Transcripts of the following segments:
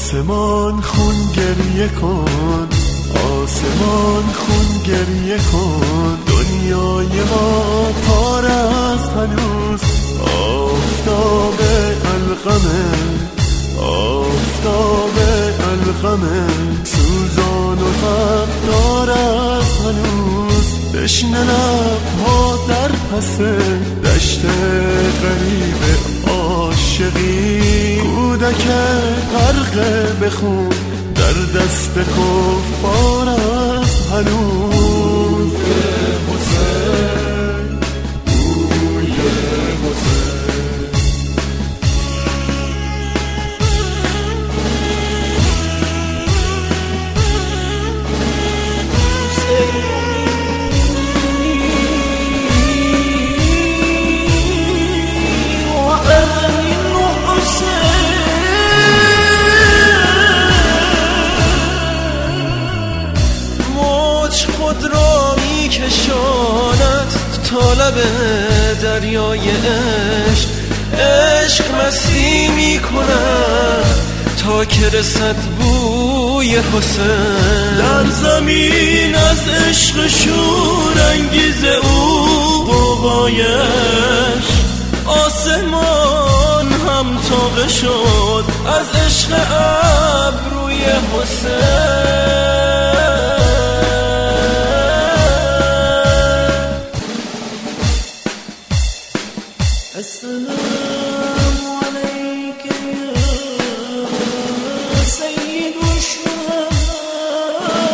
آسمان خون گریه کن، آسمان خون گریه کن، دنیای ما پاره است هنوز. آفتاب القمه، آفتاب القمه، سوزان و غمدار است هنوز. تشنه لب‌ها در پس دشت غریب عاشقی، کودک غرق به خون در دست کفار است هنوز. حسین، بوی حسین. خود را می کشاند تا لب دریای عشق، عشق مستی می کند تا که رسد بوی حسین. در زمین از عشق شور انگیز او غوغایش، آسمان هم تابه شد از عشق ابروی حسین. السلام عليك يا سيد الشهداء.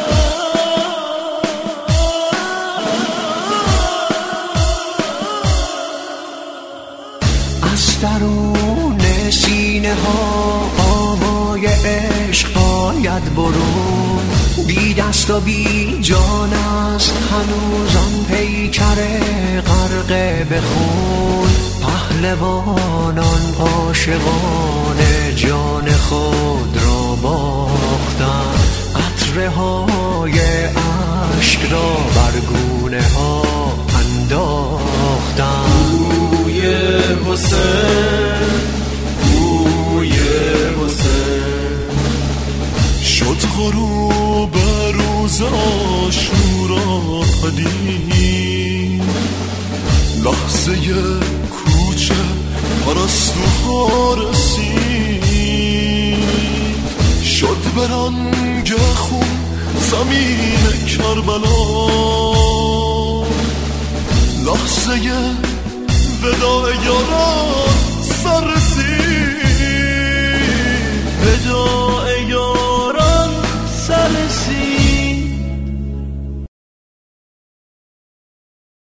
از درون سینه ها آوای عشق باید برون، بی دست و بی جان است هنوز آن پیکر غرق به خون. پهلوانان عاشقان جان خود را باختند، قطره های اشک را بر گونه ها انداختند. بوی حسین، بوی حسین. شد غروب روز عاشورا پدید، لحظه کوچه پرستوها رسید. شد به رنگ خون زمین کربلا، لحظه وداع یاران